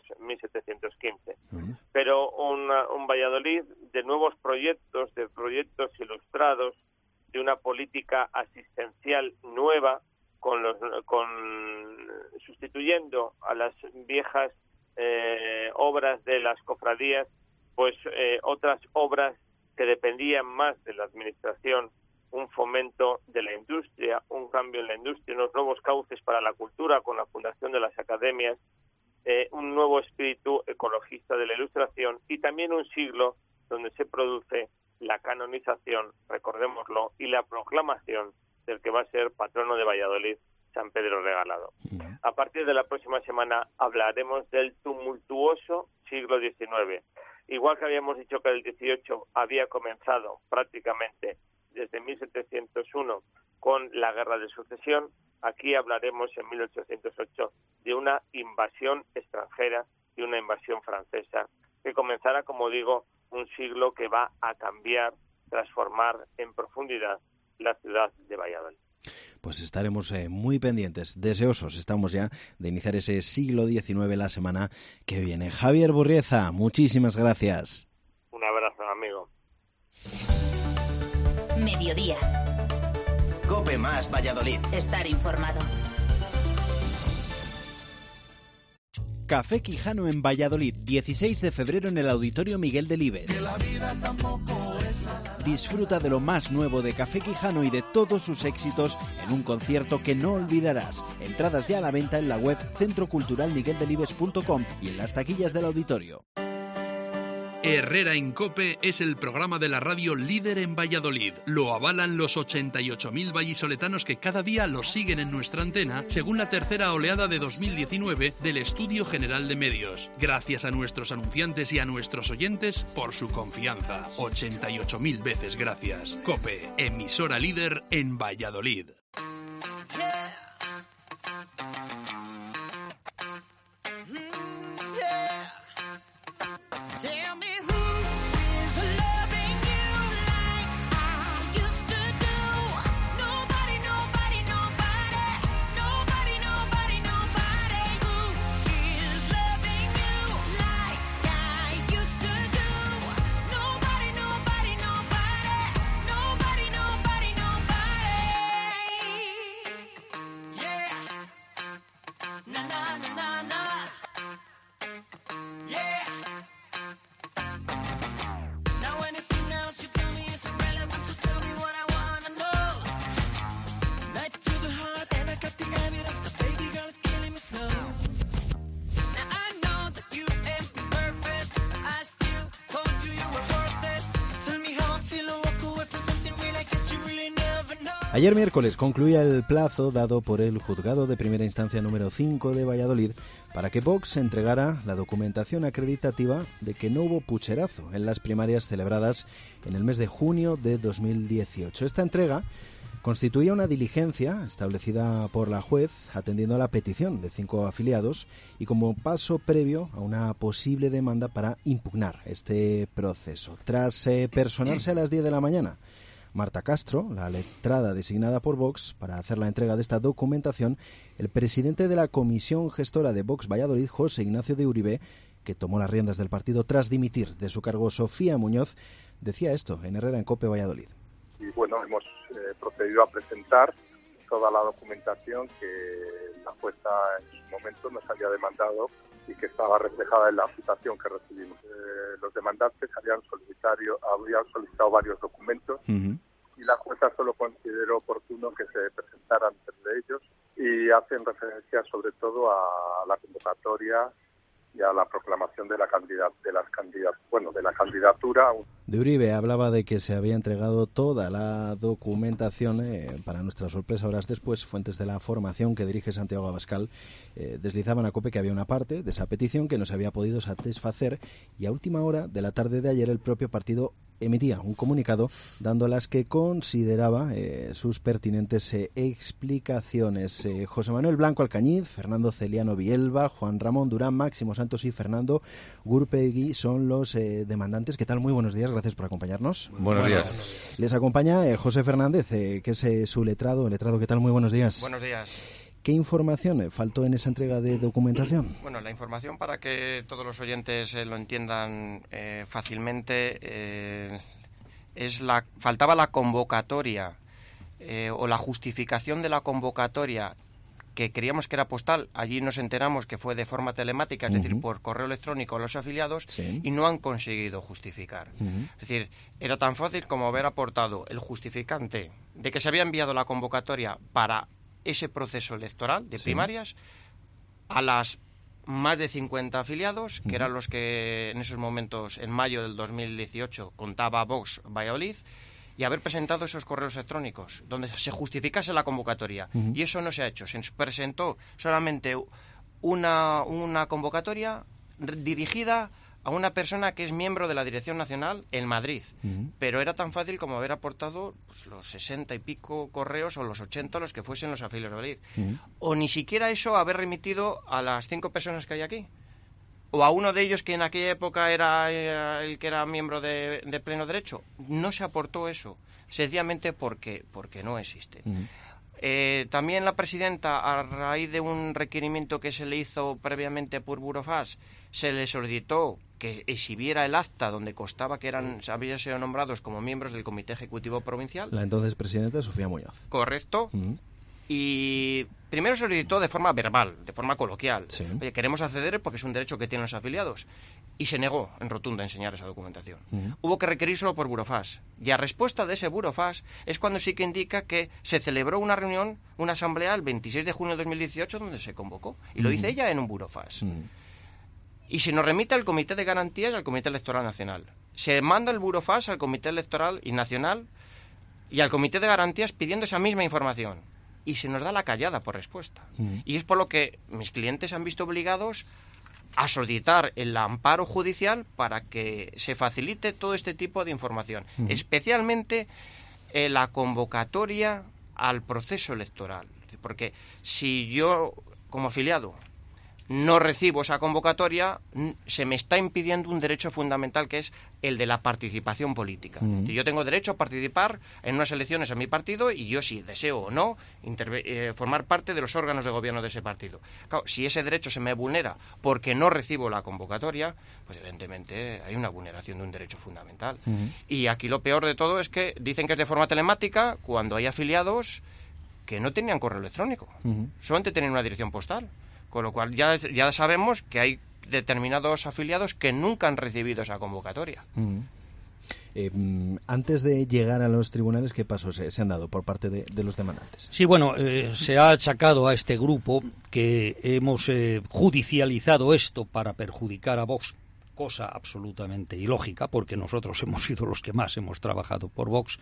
quince. Uh-huh. Pero una, un Valladolid de nuevos proyectos, de proyectos ilustrados, de una política asistencial nueva, con los con sustituyendo a las viejas eh, obras de las cofradías, pues eh, otras obras que dependían más de la administración un fomento de la industria, un cambio en la industria, unos nuevos cauces para la cultura con la fundación de las academias, eh, un nuevo espíritu ecologista de la Ilustración y también un siglo donde se produce la canonización, recordémoslo, y la proclamación del que va a ser patrono de Valladolid, San Pedro Regalado. A partir de la próxima semana hablaremos del tumultuoso siglo diecinueve. Igual que habíamos dicho que el dieciocho había comenzado prácticamente desde mil setecientos uno con la Guerra de Sucesión, aquí hablaremos en mil ochocientos ocho de una invasión extranjera y una invasión francesa que comenzará, como digo, un siglo que va a cambiar, transformar en profundidad la ciudad de Valladolid. Pues estaremos eh, muy pendientes, deseosos estamos ya de iniciar ese siglo diecinueve la semana que viene. Javier Burrieza, muchísimas gracias. Un abrazo, amigo. Mediodía. COPE más Valladolid. Estar informado. Café Quijano en Valladolid, dieciséis de febrero en el Auditorio Miguel Delibes. Disfruta de lo más nuevo de Café Quijano y de todos sus éxitos en un concierto que no olvidarás. Entradas ya a la venta en la web centro cultural miguel delibes punto com y en las taquillas del auditorio. Herrera en COPE es el programa de la radio líder en Valladolid. Lo avalan los ochenta y ocho mil vallisoletanos que cada día lo siguen en nuestra antena, según la tercera oleada de dos mil diecinueve del Estudio General de Medios. Gracias a nuestros anunciantes y a nuestros oyentes por su confianza. ochenta y ocho mil veces gracias. COPE, emisora líder en Valladolid. Tell me who is loving you like I used to do. Nobody, nobody, nobody. Nobody, nobody, nobody. Who is loving you like I used to do. Nobody, nobody, nobody. Nobody, nobody, nobody. Yeah. Na na na na na. Yeah. Now anything else you tell me is irrelevant, so tell me what I wanna know. Knife to the heart and I got the evidence, the baby girl is killing me slow. Now I know that you ain't perfect, I still told you you were worth it. So tell me how I'm feeling, walk away from something real, I guess you really never know. Ayer miércoles concluía el plazo dado por el Juzgado de Primera Instancia número cinco de Valladolid para que Vox entregara la documentación acreditativa de que no hubo pucherazo en las primarias celebradas en el mes de junio de dos mil dieciocho. Esta entrega constituía una diligencia establecida por la juez atendiendo a la petición de cinco afiliados y como paso previo a una posible demanda para impugnar este proceso. Tras eh, personarse a las diez de la mañana, Marta Castro, la letrada designada por Vox para hacer la entrega de esta documentación, el presidente de la comisión gestora de Vox Valladolid, José Ignacio de Uribe, que tomó las riendas del partido tras dimitir de su cargo Sofía Muñoz, decía esto en Herrera en COPE Valladolid. Y bueno, hemos eh, procedido a presentar toda la documentación que la jueza en su momento nos había demandado y que estaba reflejada en la citación que recibimos. Eh, los demandantes habían solicitado, habían solicitado varios documentos uh-huh. y la jueza solo consideró oportuno que se presentaran tres de ellos y hacen referencia sobre todo a la convocatoria y a la proclamación de la candidat de las candidat bueno de la candidatura. De Uribe hablaba de que se había entregado toda la documentación. Eh, para nuestra sorpresa, horas después, fuentes de la formación que dirige Santiago Abascal eh, deslizaban a COPE que había una parte de esa petición que no se había podido satisfacer y a última hora de la tarde de ayer el propio partido emitía un comunicado dando las que consideraba eh, sus pertinentes eh, explicaciones. Eh, José Manuel Blanco Alcañiz, Fernando Celiano Bielba, Juan Ramón Durán, Máximo Santos y Fernando Gurpegui son los eh, demandantes. ¿Qué tal? Muy buenos días, gracias por acompañarnos. Buenos días. Les acompaña eh, José Fernández, eh, que es eh, su letrado. Letrado, ¿qué tal? Muy buenos días. Buenos días. ¿Qué información faltó en esa entrega de documentación? Bueno, la información, para que todos los oyentes eh, lo entiendan eh, fácilmente, eh, es la faltaba la convocatoria eh, o la justificación de la convocatoria que creíamos que era postal, allí nos enteramos que fue de forma telemática, es uh-huh. decir, por correo electrónico a los afiliados, sí. y no han conseguido justificar. Uh-huh. Es decir, era tan fácil como haber aportado el justificante de que se había enviado la convocatoria para ese proceso electoral de sí. primarias a las más de cincuenta afiliados, que uh-huh. eran los que en esos momentos, en mayo del dos mil dieciocho, contaba Vox Valladolid, y haber presentado esos correos electrónicos donde se justificase la convocatoria. Uh-huh. Y eso no se ha hecho. Se presentó solamente una, una convocatoria dirigida a una persona que es miembro de la Dirección Nacional en Madrid. Uh-huh. Pero era tan fácil como haber aportado pues, los sesenta y pico correos o los ochenta, los que fuesen los afiliados de Madrid. Uh-huh. O ni siquiera eso, haber remitido a las cinco personas que hay aquí. O a uno de ellos que en aquella época era el que era miembro de, de pleno derecho. No se aportó eso, sencillamente porque, porque no existe. Uh-huh. Eh, también la presidenta, a raíz de un requerimiento que se le hizo previamente por Burofax, se le solicitó que exhibiera el acta donde constaba que eran habían sido nombrados como miembros del Comité Ejecutivo Provincial. La entonces presidenta Sofía Muñoz. Correcto. Uh-huh. Y primero se solicitó de forma verbal, de forma coloquial. Sí. Oye, queremos acceder porque es un derecho que tienen los afiliados. Y se negó en rotundo a enseñar esa documentación. Uh-huh. Hubo que requerírselo por Burofax. Y a respuesta de ese Burofax es cuando sí que indica que se celebró una reunión, una asamblea, el veintiséis de junio de dos mil dieciocho, donde se convocó. Y uh-huh. lo dice ella en un Burofax. Uh-huh. Y se nos remite al Comité de Garantías y al Comité Electoral Nacional. Se manda el Burofax al Comité Electoral y Nacional y al Comité de Garantías pidiendo esa misma información. Y se nos da la callada por respuesta. Mm. Y es por lo que mis clientes se han visto obligados a solicitar el amparo judicial para que se facilite todo este tipo de información, mm. especialmente eh, la convocatoria al proceso electoral. Porque si yo, como afiliado, no recibo esa convocatoria, se me está impidiendo un derecho fundamental que es el de la participación política. Mm. Si yo tengo derecho a participar en unas elecciones en mi partido y yo, si deseo o no, interve- eh, formar parte de los órganos de gobierno de ese partido. Claro, si ese derecho se me vulnera porque no recibo la convocatoria, pues evidentemente hay una vulneración de un derecho fundamental. Mm. Y aquí lo peor de todo es que dicen que es de forma telemática cuando hay afiliados que no tenían correo electrónico, mm. solamente tenían una dirección postal. Con lo cual ya, ya sabemos que hay determinados afiliados que nunca han recibido esa convocatoria. Mm. Eh, antes de llegar a los tribunales, ¿qué pasos se, se han dado por parte de, de los demandantes? Sí, bueno, eh, se ha achacado a este grupo que hemos eh, judicializado esto para perjudicar a Vox, cosa absolutamente ilógica, porque nosotros hemos sido los que más hemos trabajado por Vox.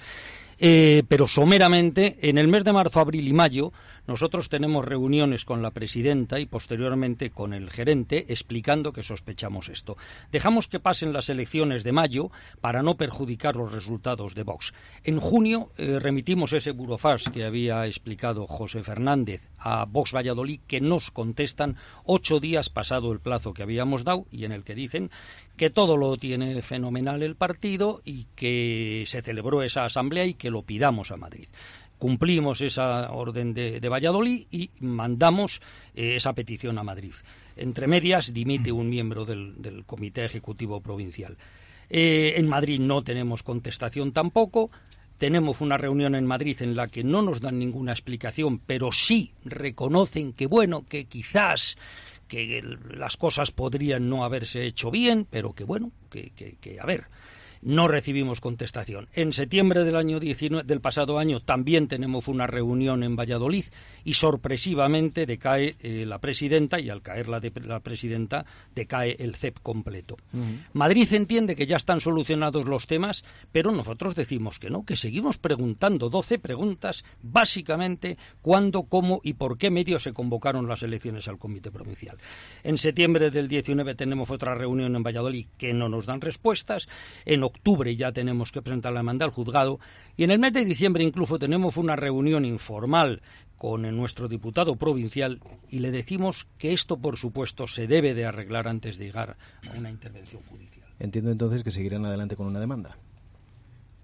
Eh, pero someramente, en el mes de marzo, abril y mayo, nosotros tenemos reuniones con la presidenta y posteriormente con el gerente explicando que sospechamos esto. Dejamos que pasen las elecciones de mayo para no perjudicar los resultados de Vox. En junio eh, remitimos ese burofax que había explicado José Fernández a Vox Valladolid, que nos contestan ocho días pasado el plazo que habíamos dado y en el que dicen que todo lo tiene fenomenal el partido y que se celebró esa asamblea y que lo pidamos a Madrid. Cumplimos esa orden de, de Valladolid y mandamos eh, esa petición a Madrid. Entre medias, dimite un miembro del, del Comité Ejecutivo Provincial. Eh, en Madrid no tenemos contestación tampoco. Tenemos una reunión en Madrid en la que no nos dan ninguna explicación, pero sí reconocen que, bueno, que quizás que las cosas podrían no haberse hecho bien, pero que, bueno, que, que, que a ver... No recibimos contestación. En septiembre del año diecinueve, del pasado año también tenemos una reunión en Valladolid y sorpresivamente decae eh, la presidenta y al caer la, de, la presidenta decae el C E P completo. Uh-huh. Madrid entiende que ya están solucionados los temas, pero nosotros decimos que no, que seguimos preguntando doce preguntas, básicamente cuándo, cómo y por qué medios se convocaron las elecciones al Comité Provincial. En septiembre del diecinueve tenemos otra reunión en Valladolid que no nos dan respuestas. En octubre ya tenemos que presentar la demanda al juzgado y en el mes de diciembre incluso tenemos una reunión informal con nuestro diputado provincial y le decimos que esto, por supuesto, se debe de arreglar antes de llegar a una intervención judicial. Entiendo entonces que seguirán adelante con una demanda.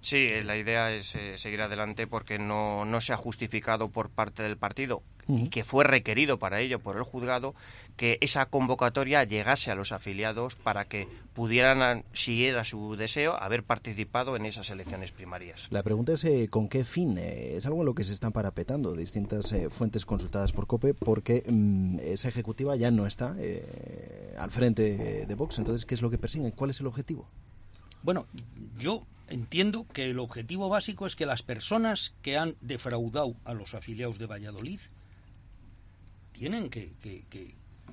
Sí, la idea es eh, seguir adelante porque no, no se ha justificado por parte del partido, uh-huh. que fue requerido para ello por el juzgado, que esa convocatoria llegase a los afiliados para que pudieran, si era su deseo, haber participado en esas elecciones primarias. La pregunta es eh, ¿con qué fin? Eh, es algo en lo que se están parapetando distintas eh, fuentes consultadas por COPE, porque mmm, esa ejecutiva ya no está eh, al frente de Vox. Entonces, ¿qué es lo que persiguen? ¿Cuál es el objetivo? Bueno, yo entiendo que el objetivo básico es que las personas que han defraudado a los afiliados de Valladolid tienen que... que, que...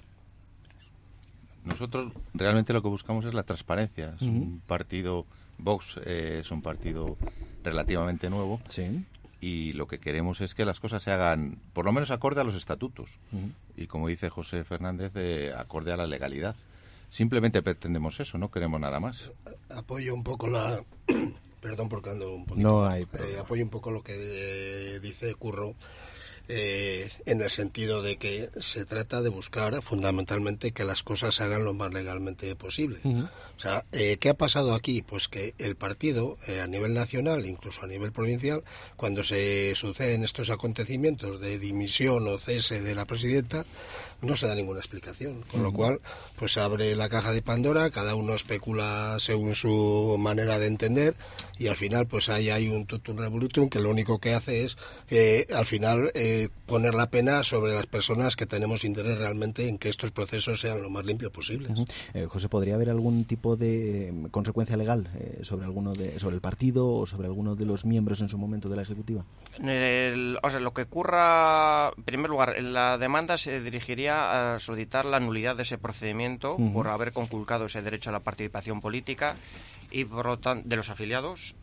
Nosotros realmente lo que buscamos es la transparencia. Es Uh-huh. un partido, Vox eh, es un partido relativamente nuevo. Sí. Y lo que queremos es que las cosas se hagan, por lo menos acorde a los estatutos. Uh-huh. Y como dice José Fernández, eh, acorde a la legalidad. Simplemente pretendemos eso, no queremos nada más. Apoyo un poco la... Perdón porque ando un poquito... No hay eh, apoyo un poco lo que eh, dice Curro, eh, en el sentido de que se trata de buscar fundamentalmente que las cosas se hagan lo más legalmente posible. Uh-huh. O sea, eh, ¿qué ha pasado aquí? Pues que el partido, eh, a nivel nacional, incluso a nivel provincial, cuando se suceden estos acontecimientos de dimisión o cese de la presidenta, no se da ninguna explicación, con uh-huh. lo cual pues se abre la caja de Pandora, cada uno especula según su manera de entender y al final pues ahí hay un tutum revolutum que lo único que hace es eh, al final eh, poner la pena sobre las personas que tenemos interés realmente en que estos procesos sean lo más limpios posibles. Uh-huh. eh, José, ¿podría haber algún tipo de eh, consecuencia legal eh, sobre alguno de sobre el partido o sobre alguno de los miembros en su momento de la ejecutiva? El, o sea, lo que ocurra, en primer lugar, la demanda se dirigiría a solicitar la nulidad de ese procedimiento uh-huh. por haber conculcado ese derecho a la participación política y por lo tanto de los afiliados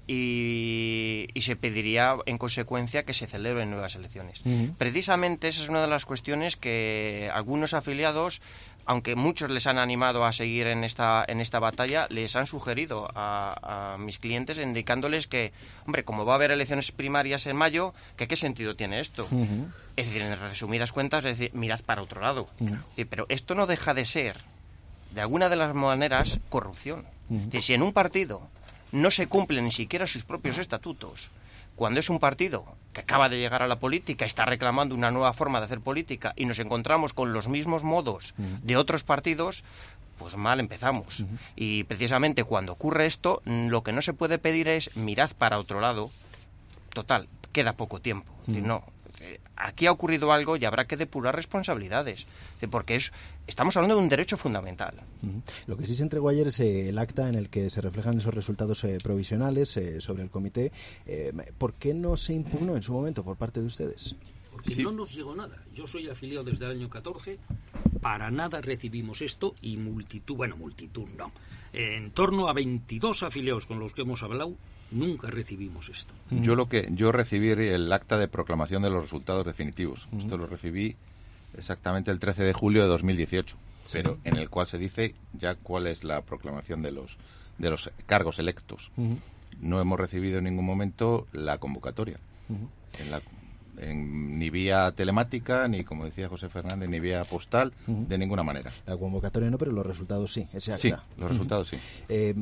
y, y se pediría en consecuencia que se celebren nuevas elecciones. Uh-huh. Precisamente esa es una de las cuestiones que algunos afiliados, aunque muchos les han animado a seguir en esta en esta batalla, les han sugerido a, a mis clientes indicándoles que, hombre, como va a haber elecciones primarias en mayo, que qué sentido tiene esto. Uh-huh. Es decir, en resumidas cuentas, es decir, mirad para otro lado. Uh-huh. Es decir, pero esto no deja de ser, de alguna de las maneras, corrupción. Uh-huh. Es decir, si en un partido no se cumplen ni siquiera sus propios estatutos, cuando es un partido que acaba de llegar a la política, está reclamando una nueva forma de hacer política y nos encontramos con los mismos modos uh-huh. de otros partidos, pues mal empezamos. Uh-huh. Y precisamente cuando ocurre esto, lo que no se puede pedir es mirad para otro lado. Total, queda poco tiempo. Uh-huh. Es decir, no, aquí ha ocurrido algo y habrá que depurar responsabilidades, porque es, estamos hablando de un derecho fundamental. Uh-huh. Lo que sí se entregó ayer es eh, el acta en el que se reflejan esos resultados eh, provisionales eh, sobre el comité. Eh, ¿Por qué no se impugnó en su momento por parte de ustedes? Porque sí. no nos llegó nada. Yo soy afiliado desde el año catorce, para nada recibimos esto y multitud, bueno, multitud no, en torno a veintidós afiliados con los que hemos hablado, nunca recibimos esto. Yo lo que yo recibí el acta de proclamación de los resultados definitivos. Uh-huh. Esto lo recibí exactamente el trece de julio de dos mil dieciocho, sí. pero en el cual se dice ya cuál es la proclamación de los de los cargos electos. Uh-huh. No hemos recibido en ningún momento la convocatoria. Uh-huh. En la En, ni vía telemática, ni como decía José Fernández, ni vía postal, uh-huh. de ninguna manera. La convocatoria no, pero los resultados sí. Ese acta. Sí, los resultados uh-huh. sí. Eh,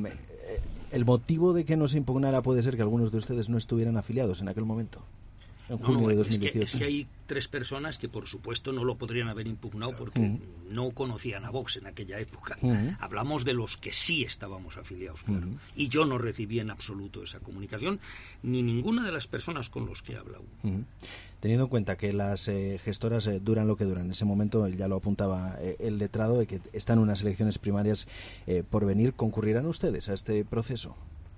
¿El motivo de que no se impugnara puede ser que algunos de ustedes no estuvieran afiliados en aquel momento? En junio no, de dos mil dieciocho. Es que, es que hay tres personas que, por supuesto, no lo podrían haber impugnado porque uh-huh. no conocían a Vox en aquella época. Uh-huh. Hablamos de los que sí estábamos afiliados, claro. Uh-huh. Y yo no recibí en absoluto esa comunicación, ni ninguna de las personas con los que he hablado. Uh-huh. Teniendo en cuenta que las eh, gestoras eh, duran lo que duran, en ese momento ya lo apuntaba eh, el letrado, de que están unas elecciones primarias eh, por venir, ¿concurrirán ustedes a este proceso?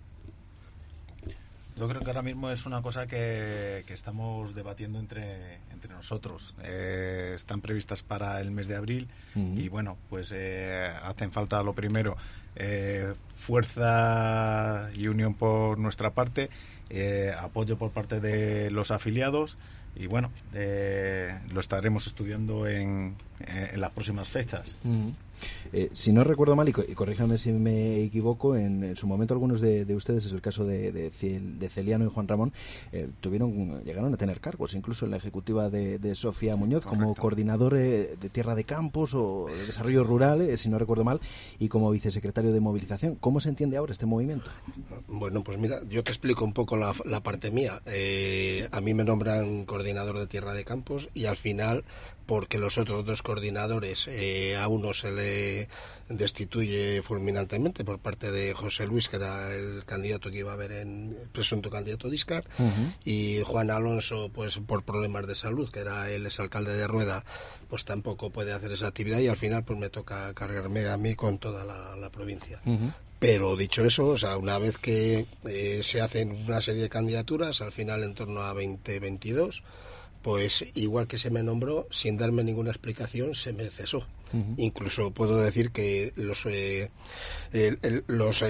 Yo creo que ahora mismo es una cosa que, que estamos debatiendo entre, entre nosotros. Eh, están previstas para el mes de abril uh-huh. y bueno, pues eh, hacen falta lo primero, eh, fuerza y unión por nuestra parte, eh, apoyo por parte de los afiliados y bueno, eh, lo estaremos estudiando en, eh, en las próximas fechas. Uh-huh. Eh, si no recuerdo mal, y, co- y corríjame si me equivoco, en, en su momento algunos de, de ustedes, es el caso de, de, Ciel- de Celiano y Juan Ramón, eh, tuvieron, llegaron a tener cargos, incluso en la ejecutiva de, de Sofía Muñoz, como Correcto. coordinador eh, de Tierra de Campos o de Desarrollo Rural, eh, si no recuerdo mal, y como vicesecretario de Movilización. ¿Cómo se entiende ahora este movimiento? Bueno, pues mira, yo te explico un poco la, la parte mía. Eh, a mí me nombran coordinador de Tierra de Campos y al final, porque los otros dos coordinadores, eh, a uno se le destituye fulminantemente por parte de José Luis, que era el candidato que iba a haber en presunto candidato de Iscar, Uh-huh. y Juan Alonso, pues por problemas de salud, que era el exalcalde de Rueda, pues tampoco puede hacer esa actividad y al final pues me toca cargarme a mí con toda la, la provincia. Uh-huh. Pero dicho eso, o sea, una vez que eh, se hacen una serie de candidaturas, al final en torno a veinte veintidós, pues igual que se me nombró, sin darme ninguna explicación, se me cesó. Uh-huh. Incluso puedo decir que los eh, el- el- los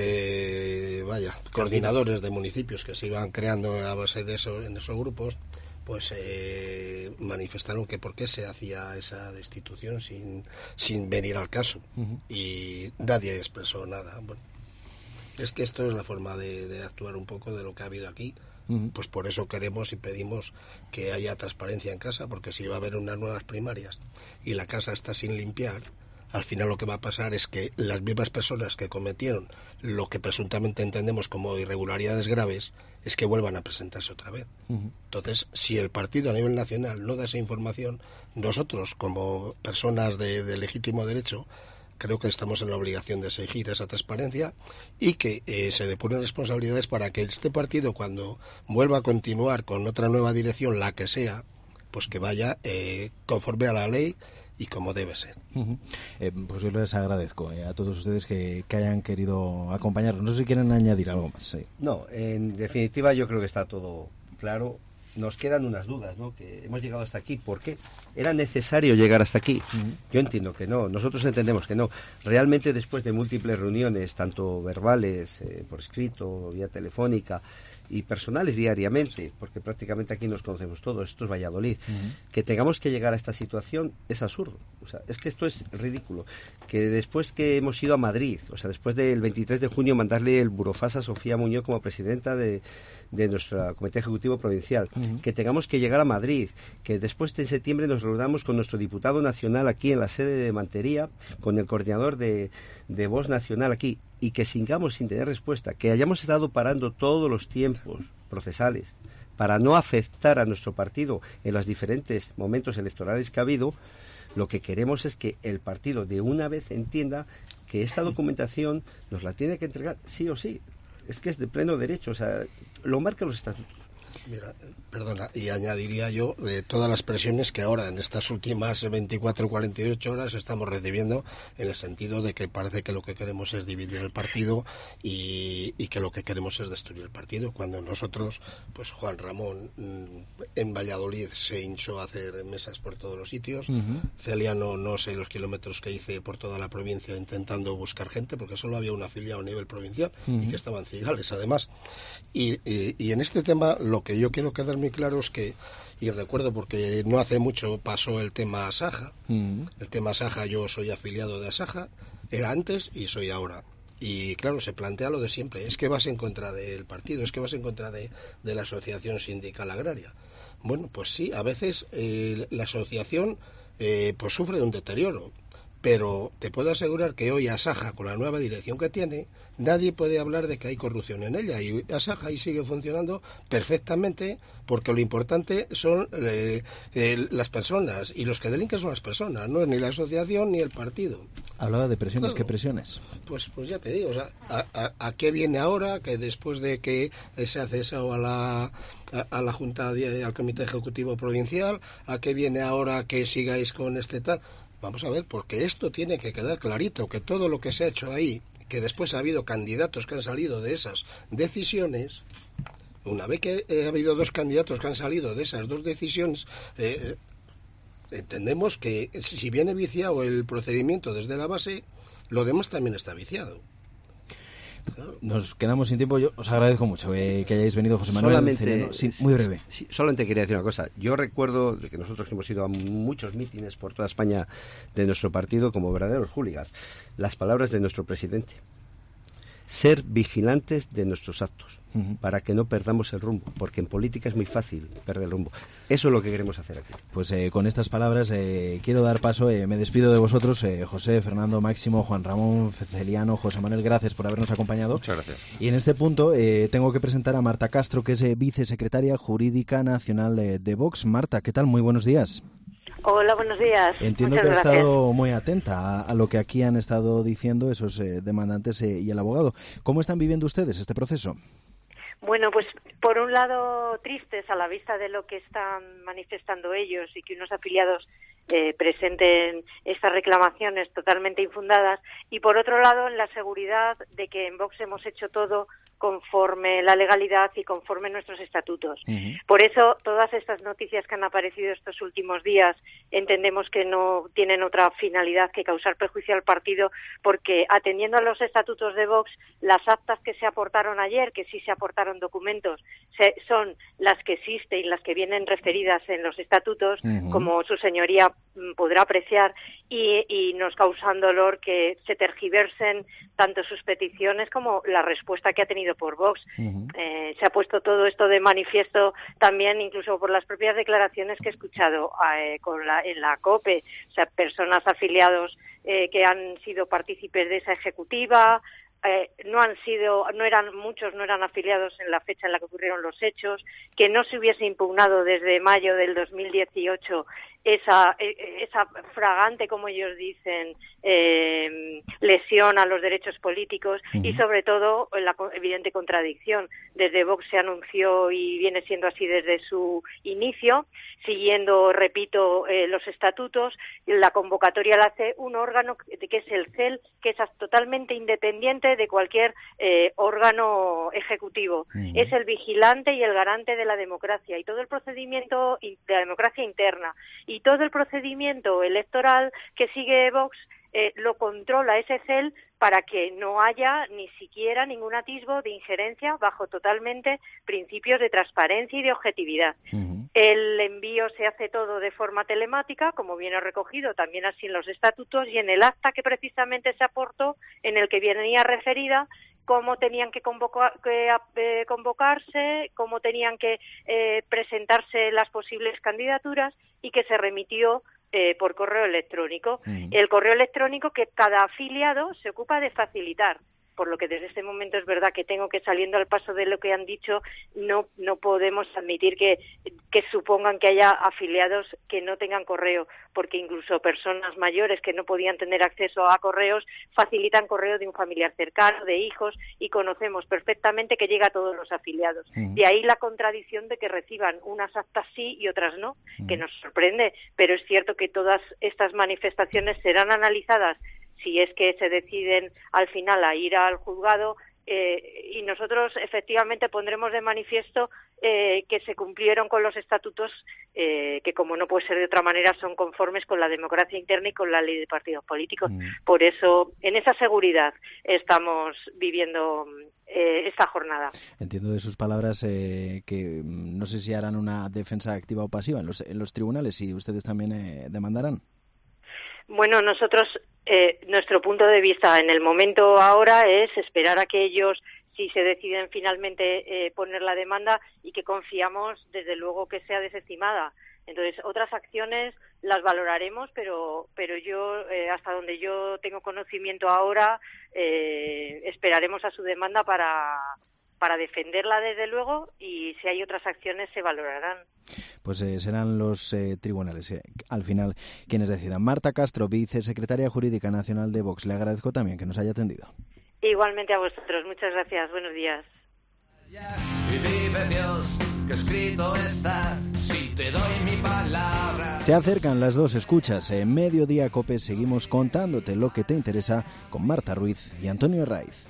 eh, vaya coordinadores de municipios que se iban creando a base de eso en esos grupos, pues eh, manifestaron que por qué se hacía esa destitución sin sin venir al caso. Uh-huh. Y nadie expresó nada. Bueno, es que esto es la forma de, de actuar un poco de lo que ha habido aquí. Uh-huh. Pues por eso queremos y pedimos que haya transparencia en casa, porque si va a haber unas nuevas primarias y la casa está sin limpiar, al final lo que va a pasar es que las mismas personas que cometieron lo que presuntamente entendemos como irregularidades graves, es que vuelvan a presentarse otra vez. Uh-huh. Entonces, si el partido a nivel nacional no da esa información, nosotros como personas de, de legítimo derecho, creo que estamos en la obligación de exigir esa transparencia y que eh, se depuren responsabilidades para que este partido, cuando vuelva a continuar con otra nueva dirección, la que sea, pues que vaya eh, conforme a la ley y como debe ser. Uh-huh. Eh, pues yo les agradezco eh, a todos ustedes que, que hayan querido acompañarnos. No sé si quieren añadir algo más. Sí. No, en definitiva yo creo que está todo claro. Nos quedan unas dudas, ¿no? Que hemos llegado hasta aquí. ¿Por qué? ¿Era necesario llegar hasta aquí? Uh-huh. Yo entiendo que no. Nosotros entendemos que no. Realmente, después de múltiples reuniones, tanto verbales, eh, por escrito, vía telefónica y personales diariamente, porque prácticamente aquí nos conocemos todos, esto es Valladolid, uh-huh. que tengamos que llegar a esta situación es absurdo. O sea, es que esto es ridículo. Que después que hemos ido a Madrid, o sea, después del veintitrés de junio mandarle el burofax a Sofía Muñoz como presidenta de, de nuestro Comité Ejecutivo Provincial, uh-huh. que tengamos que llegar a Madrid, que después de septiembre nos reunamos con nuestro diputado nacional aquí en la sede de Mantería, con el coordinador de, de Vox Nacional aquí, y que sigamos sin tener respuesta, que hayamos estado parando todos los tiempos procesales para no afectar a nuestro partido en los diferentes momentos electorales que ha habido. Lo que queremos es que el partido de una vez entienda que esta documentación nos la tiene que entregar sí o sí. Es que es de pleno derecho, o sea, lo marcan los estatutos. Mira, perdona, y añadiría yo eh, todas las presiones que ahora en estas últimas veinticuatro o cuarenta y ocho horas estamos recibiendo, en el sentido de que parece que lo que queremos es dividir el partido y, y que lo que queremos es destruir el partido, cuando nosotros, pues Juan Ramón mmm, en Valladolid se hinchó a hacer mesas por todos los sitios, uh-huh. Celiano no sé los kilómetros que hice por toda la provincia intentando buscar gente, porque solo había una afiliado a nivel provincial, uh-huh. y que estaban cigales además, y, y, y en este tema lo que yo quiero quedar muy claro es que, y recuerdo porque no hace mucho pasó el tema Asaja, mm. el tema Asaja, yo soy afiliado de Asaja, era antes y soy ahora. Y claro, se plantea lo de siempre, es que vas en contra del partido, es que vas en contra de, de la Asociación Sindical Agraria. Bueno, pues sí, a veces eh, la asociación eh, pues sufre de un deterioro, pero te puedo asegurar que hoy Asaja, con la nueva dirección que tiene, nadie puede hablar de que hay corrupción en ella, y Asaja ahí sigue funcionando perfectamente, porque lo importante son eh, eh, las personas, y los que delinquen son las personas, no es ni la asociación ni el partido. Hablaba de presiones, claro. ¿Qué presiones? Pues pues ya te digo, o sea, ¿a, a, a qué viene ahora que después de que se ha cesado a la, a, a la Junta, de, al Comité Ejecutivo Provincial, a qué viene ahora que sigáis con este tal? Vamos a ver, porque esto tiene que quedar clarito, que todo lo que se ha hecho ahí, que después ha habido candidatos que han salido de esas decisiones, una vez que ha habido dos candidatos que han salido de esas dos decisiones, eh, entendemos que si viene viciado el procedimiento desde la base, lo demás también está viciado. Nos quedamos sin tiempo. Yo os agradezco mucho eh, que hayáis venido, José Manuel. Solamente, sí, muy breve. Sí, solamente quería decir una cosa. Yo recuerdo que nosotros hemos ido a muchos mítines por toda España de nuestro partido como verdaderos hooligans. Las palabras de nuestro presidente. Ser vigilantes de nuestros actos, uh-huh. para que no perdamos el rumbo, porque en política es muy fácil perder el rumbo. Eso es lo que queremos hacer aquí. Pues eh, con estas palabras eh, quiero dar paso, eh, me despido de vosotros, eh, José, Fernando, Máximo, Juan Ramón, Celiano, José Manuel, gracias por habernos acompañado. Muchas gracias. Y en este punto eh, tengo que presentar a Marta Castro, que es eh, vicesecretaria jurídica nacional eh, de Vox. Marta, ¿qué tal? Muy buenos días. Hola, buenos días. Entiendo Muchas que ha gracias. estado muy atenta a, a lo que aquí han estado diciendo esos eh, demandantes eh, y el abogado. ¿Cómo están viviendo ustedes este proceso? Bueno, pues por un lado tristes a la vista de lo que están manifestando ellos y que unos afiliados eh, presenten estas reclamaciones totalmente infundadas, y por otro lado en la seguridad de que en Vox hemos hecho todo conforme la legalidad y conforme nuestros estatutos. Uh-huh. Por eso, todas estas noticias que han aparecido estos últimos días entendemos que no tienen otra finalidad que causar perjuicio al partido, porque atendiendo a los estatutos de Vox, las actas que se aportaron ayer, que sí se aportaron documentos, se, son las que existen y las que vienen referidas en los estatutos, uh-huh. como su señoría podrá apreciar, y, y nos causan dolor que se tergiversen tanto sus peticiones como la respuesta que ha tenido por Vox. Uh-huh. Eh, se ha puesto todo esto de manifiesto también, incluso por las propias declaraciones que he escuchado eh, con la, en la COPE, o sea, personas afiliados eh, que han sido partícipes de esa ejecutiva. Eh, no han sido, no eran muchos, no eran afiliados en la fecha en la que ocurrieron los hechos, que no se hubiese impugnado desde mayo del dos mil dieciocho esa esa fragante, como ellos dicen, eh, lesión a los derechos políticos. Uh-huh. Y sobre todo la evidente contradicción. Desde Vox se anunció, y viene siendo así desde su inicio, siguiendo, repito, eh, los estatutos, la convocatoria la hace un órgano que es el C E L, que es totalmente independiente de cualquier eh, órgano ejecutivo. Uh-huh. Es el vigilante y el garante de la democracia y todo el procedimiento de la democracia interna y todo el procedimiento electoral que sigue Vox eh, lo controla ese C E L para que no haya ni siquiera ningún atisbo de injerencia bajo totalmente principios de transparencia y de objetividad. Uh-huh. El envío se hace todo de forma telemática, como viene recogido también así en los estatutos y en el acta que precisamente se aportó, en el que venía referida cómo tenían que, convocar, que eh, convocarse, cómo tenían que eh, presentarse las posibles candidaturas, y que se remitió eh, por correo electrónico. Mm. El correo electrónico que cada afiliado se ocupa de facilitar, por lo que desde este momento es verdad que tengo que, saliendo al paso de lo que han dicho, no no podemos admitir que, que supongan que haya afiliados que no tengan correo, porque incluso personas mayores que no podían tener acceso a correos facilitan correo de un familiar cercano, de hijos, y conocemos perfectamente que llega a todos los afiliados. Uh-huh. De ahí la contradicción de que reciban unas actas sí y otras no, uh-huh. que nos sorprende, pero es cierto que todas estas manifestaciones serán analizadas si es que se deciden al final a ir al juzgado, eh, y nosotros efectivamente pondremos de manifiesto eh, que se cumplieron con los estatutos, eh, que como no puede ser de otra manera son conformes con la democracia interna y con la ley de partidos políticos. Mm. Por eso, en esa seguridad estamos viviendo eh, esta jornada. Entiendo de sus palabras eh, que no sé si harán una defensa activa o pasiva en los, en los tribunales, y ustedes también eh, demandarán. Bueno, nosotros, eh, nuestro punto de vista en el momento ahora es esperar a que ellos, si se deciden finalmente eh, poner la demanda, y que confiamos desde luego que sea desestimada. Entonces, otras acciones las valoraremos, pero pero yo, eh, hasta donde yo tengo conocimiento ahora, eh, esperaremos a su demanda para... para defenderla desde luego, y si hay otras acciones se valorarán. Pues eh, serán los eh, tribunales eh, al final quienes decidan. Marta Castro, vicesecretaria jurídica nacional de Vox, le agradezco también que nos haya atendido. Igualmente a vosotros, muchas gracias, buenos días. Y vive Dios, que escrito está, si te doy mi palabra. Se acercan las dos escuchas. En Mediodía Cope seguimos contándote lo que te interesa con Marta Ruiz y Antonio Raiz.